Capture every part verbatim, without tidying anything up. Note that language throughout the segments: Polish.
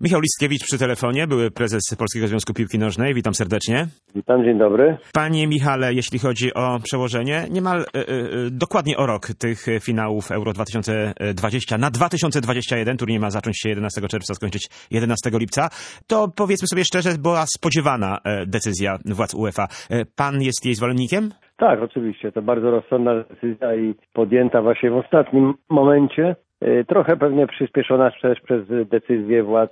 Michał Listkiewicz przy telefonie, były prezes Polskiego Związku Piłki Nożnej. Witam serdecznie. Witam, dzień dobry. Panie Michale, jeśli chodzi o przełożenie, niemal y, y, dokładnie o rok tych finałów Euro dwa tysiące dwadzieścia na dwa tysiące dwadzieścia jeden, turniej ma zacząć się jedenastego czerwca, skończyć jedenastego lipca, to powiedzmy sobie szczerze, była spodziewana decyzja władz UEFA. Pan jest jej zwolennikiem? Tak, oczywiście. To bardzo rozsądna decyzja i podjęta właśnie w ostatnim momencie. Trochę pewnie przyspieszona też przez decyzję władz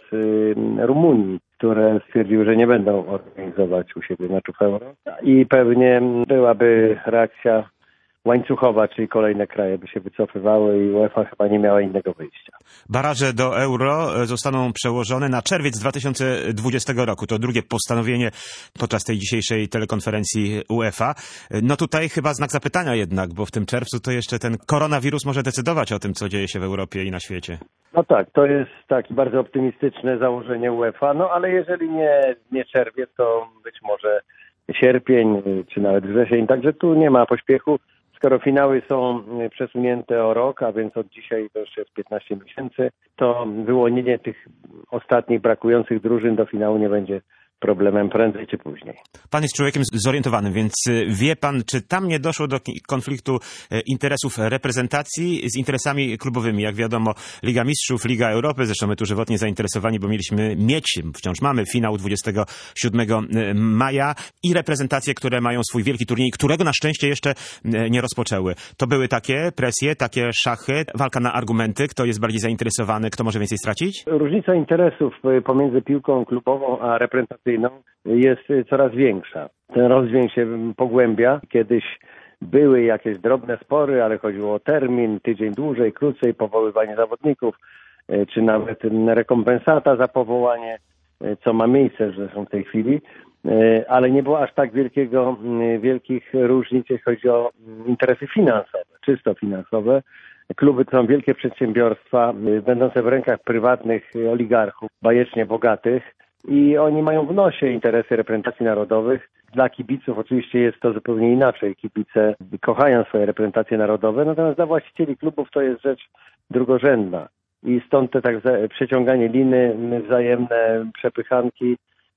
Rumunii, które stwierdziły, że nie będą organizować u siebie meczów Euro. I pewnie byłaby reakcja łańcuchowa, czyli kolejne kraje by się wycofywały i UEFA chyba nie miała innego wyjścia. Baraże do Euro zostaną przełożone na czerwiec dwa tysiące dwudziestego roku. To drugie postanowienie podczas tej dzisiejszej telekonferencji UEFA. No tutaj chyba znak zapytania jednak, bo w tym czerwcu to jeszcze ten koronawirus może decydować o tym, co dzieje się w Europie i na świecie. No tak, to jest takie bardzo optymistyczne założenie UEFA, no ale jeżeli nie, nie czerwiec, to być może sierpień czy nawet wrzesień, także tu nie ma pośpiechu. Skoro finały są przesunięte o rok, a więc od dzisiaj to już jest piętnaście miesięcy, to wyłonienie tych ostatnich brakujących drużyn do finału nie będzie problemem prędzej czy później. Pan jest człowiekiem zorientowanym, więc wie pan, czy tam nie doszło do konfliktu interesów reprezentacji z interesami klubowymi? Jak wiadomo, Liga Mistrzów, Liga Europy, zresztą my tu żywotnie zainteresowani, bo mieliśmy mieć, wciąż mamy finał dwudziestego siódmego maja i reprezentacje, które mają swój wielki turniej, którego na szczęście jeszcze nie rozpoczęły. To były takie presje, takie szachy, walka na argumenty, kto jest bardziej zainteresowany, kto może więcej stracić? Różnica interesów pomiędzy piłką klubową a reprezentacją jest coraz większa. Ten rozdźwięk się pogłębia. Kiedyś były jakieś drobne spory, ale chodziło o termin, tydzień dłużej, krócej, powoływanie zawodników, czy nawet rekompensata za powołanie, co ma miejsce zresztą w tej chwili, ale nie było aż tak wielkiego, wielkich różnic, jeśli chodzi o interesy finansowe, czysto finansowe. Kluby to są wielkie przedsiębiorstwa, będące w rękach prywatnych oligarchów, bajecznie bogatych, i oni mają w nosie interesy reprezentacji narodowych. Dla kibiców oczywiście jest to zupełnie inaczej. Kibice kochają swoje reprezentacje narodowe, natomiast dla właścicieli klubów to jest rzecz drugorzędna. I stąd te tak przeciąganie liny, wzajemne przepychanki.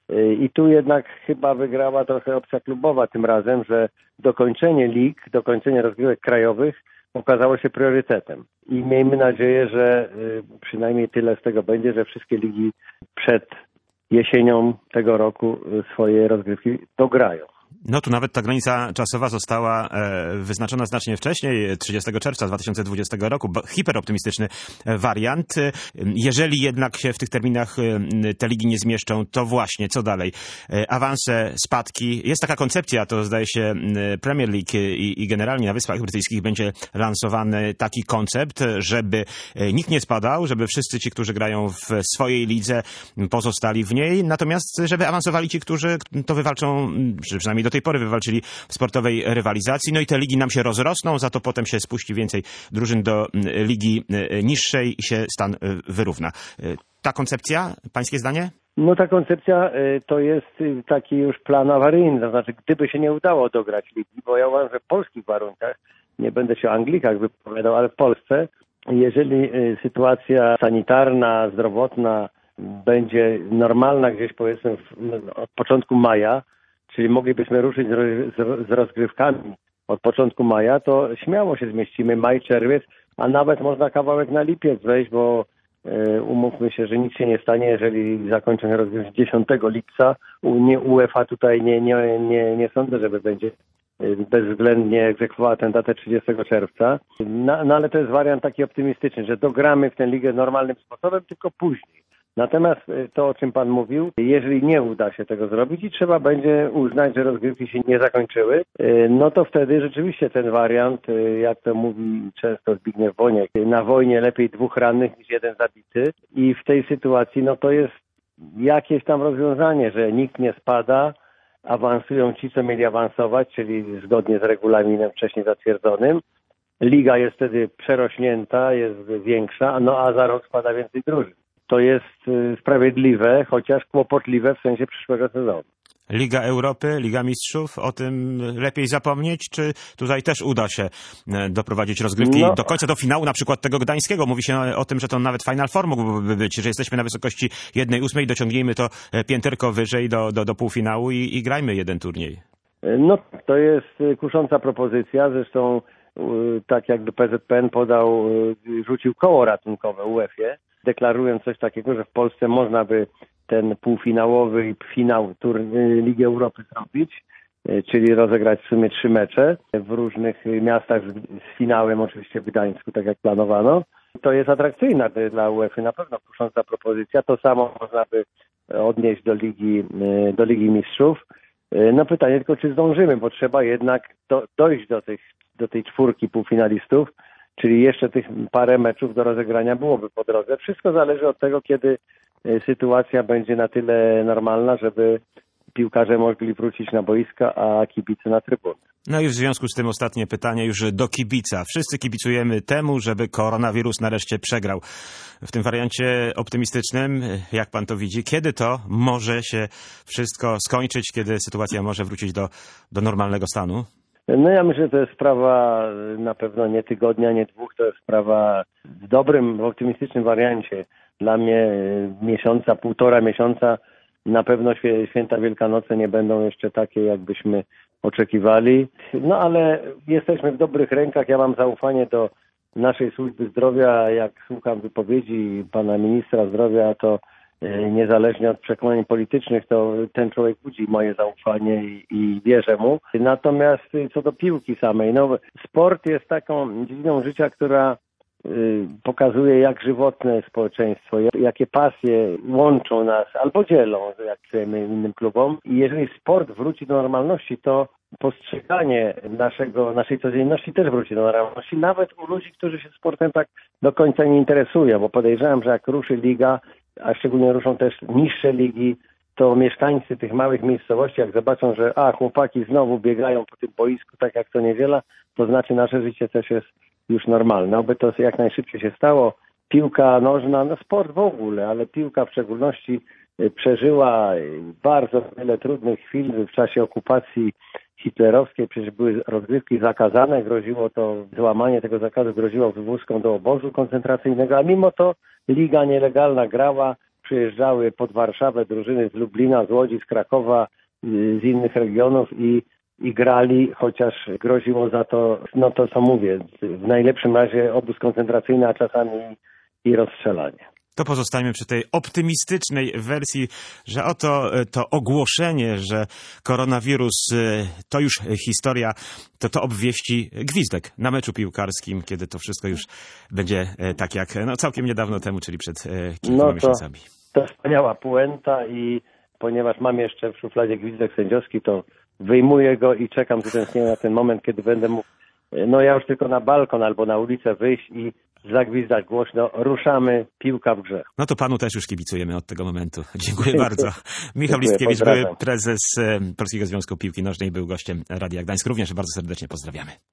I tu jednak chyba wygrała trochę opcja klubowa tym razem, że dokończenie lig, dokończenie rozgrywek krajowych okazało się priorytetem. I miejmy nadzieję, że przynajmniej tyle z tego będzie, że wszystkie ligi przed jesienią tego roku swoje rozgrywki dograją. No tu nawet ta granica czasowa została e, wyznaczona znacznie wcześniej, trzydziestego czerwca dwa tysiące dwudziestego roku. Hiperoptymistyczny wariant. Jeżeli jednak się w tych terminach te ligi nie zmieszczą, to właśnie, co dalej? E, awanse, spadki. Jest taka koncepcja, to zdaje się Premier League i, i generalnie na Wyspach Brytyjskich będzie lansowany taki koncept, żeby nikt nie spadał, żeby wszyscy ci, którzy grają w swojej lidze, pozostali w niej, natomiast żeby awansowali ci, którzy to wywalczą, czy przynajmniej do tej pory wywalczyli w sportowej rywalizacji. No i te ligi nam się rozrosną, za to potem się spuści więcej drużyn do ligi niższej i się stan wyrówna. Ta koncepcja, pańskie zdanie? No ta koncepcja to jest taki już plan awaryjny, to znaczy gdyby się nie udało dograć ligi, bo ja uważam, że w polskich warunkach, nie będę się o Anglikach wypowiadał, ale w Polsce, jeżeli sytuacja sanitarna, zdrowotna będzie normalna gdzieś powiedzmy od początku maja, czyli moglibyśmy ruszyć z rozgrywkami od początku maja, to śmiało się zmieścimy, maj, czerwiec, a nawet można kawałek na lipiec wejść, bo y, umówmy się, że nic się nie stanie, jeżeli zakończą się rozgrywki dziesiątego lipca. Nie, UEFA tutaj nie, nie, nie, nie sądzę, żeby będzie bezwzględnie egzekwowała tę datę trzydziestego czerwca. No, no ale to jest wariant taki optymistyczny, że dogramy w tę ligę normalnym sposobem, tylko później. Natomiast to, o czym pan mówił, jeżeli nie uda się tego zrobić i trzeba będzie uznać, że rozgrywki się nie zakończyły, no to wtedy rzeczywiście ten wariant, jak to mówi często Zbigniew Boniek, na wojnie lepiej dwóch rannych niż jeden zabity i w tej sytuacji no to jest jakieś tam rozwiązanie, że nikt nie spada, awansują ci, co mieli awansować, czyli zgodnie z regulaminem wcześniej zatwierdzonym. Liga jest wtedy przerośnięta, jest większa, no a za rok spada więcej drużyn. To jest sprawiedliwe, chociaż kłopotliwe w sensie przyszłego sezonu. Liga Europy, Liga Mistrzów, o tym lepiej zapomnieć, czy tutaj też uda się doprowadzić rozgrywki no. do końca, do finału na przykład tego gdańskiego? Mówi się o tym, że to nawet Final Four mógłby być, że jesteśmy na wysokości jednej ósmej, dociągnijmy to pięterko wyżej do, do, do półfinału i, i grajmy jeden turniej. No to jest kusząca propozycja, zresztą tak jakby P Z P N podał, rzucił koło ratunkowe UEFA, deklarując coś takiego, że w Polsce można by ten półfinałowy i finał turniej Ligi Europy zrobić, czyli rozegrać w sumie trzy mecze w różnych miastach z finałem oczywiście w Gdańsku, tak jak planowano. To jest atrakcyjna dla UEFA, na pewno kusząca propozycja. To samo można by odnieść do Ligi, do Ligi Mistrzów. No pytanie tylko, czy zdążymy, bo trzeba jednak do, dojść do, tych, do tej czwórki półfinalistów, czyli jeszcze tych parę meczów do rozegrania byłoby po drodze. Wszystko zależy od tego, kiedy sytuacja będzie na tyle normalna, żeby piłkarze mogli wrócić na boiska, a kibice na trybuny. No i w związku z tym ostatnie pytanie już do kibica. Wszyscy kibicujemy temu, żeby koronawirus nareszcie przegrał. W tym wariancie optymistycznym, jak pan to widzi, kiedy to może się wszystko skończyć, kiedy sytuacja może wrócić do, do normalnego stanu? No ja myślę, że to jest sprawa na pewno nie tygodnia, nie dwóch, to jest sprawa w dobrym, w optymistycznym wariancie. Dla mnie miesiąca, półtora miesiąca, na pewno święta Wielkanocy nie będą jeszcze takie, jakbyśmy oczekiwali. No ale jesteśmy w dobrych rękach. Ja mam zaufanie do naszej służby zdrowia. Jak słucham wypowiedzi pana ministra zdrowia, to niezależnie od przekonań politycznych, to ten człowiek budzi moje zaufanie i, i wierzę mu. Natomiast co do piłki samej, no sport jest taką dziedziną życia, która pokazuje, jak żywotne jest społeczeństwo, jakie pasje łączą nas albo dzielą, jak chcemy, innym klubom. I jeżeli sport wróci do normalności, to postrzeganie naszego, naszej codzienności też wróci do normalności, nawet u ludzi, którzy się sportem tak do końca nie interesują, bo podejrzewam, że jak ruszy liga, a szczególnie ruszą też niższe ligi, to mieszkańcy tych małych miejscowości, jak zobaczą, że a chłopaki znowu biegają po tym boisku tak jak co niedziela, to znaczy nasze życie też jest już normalne. Oby to jak najszybciej się stało. Piłka nożna, no sport w ogóle, ale piłka w szczególności przeżyła bardzo wiele trudnych chwil w czasie okupacji hitlerowskiej. Przecież były rozgrywki zakazane, groziło to, złamanie tego zakazu groziło wywózką do obozu koncentracyjnego, a mimo to liga nielegalna grała, przyjeżdżały pod Warszawę drużyny z Lublina, z Łodzi, z Krakowa, z innych regionów i i grali, chociaż groziło za to, no to co mówię, w najlepszym razie obóz koncentracyjny, a czasami i rozstrzelanie. To pozostajmy przy tej optymistycznej wersji, że oto to ogłoszenie, że koronawirus to już historia, to to obwieści gwizdek na meczu piłkarskim, kiedy to wszystko już będzie tak jak no, całkiem niedawno temu, czyli przed kilkoma no to, miesiącami. To wspaniała puenta i ponieważ mam jeszcze w szufladzie gwizdek sędziowski, to wyjmuję go i czekam z utęsknieniem na ten moment, kiedy będę mógł, no ja już tylko na balkon albo na ulicę wyjść i zagwizdać głośno, ruszamy, piłka w grze. No to panu też już kibicujemy od tego momentu. Dziękuję bardzo. Michał Listkiewicz, były prezes Polskiego Związku Piłki Nożnej, był gościem Radia Gdańsk. Również bardzo serdecznie pozdrawiamy.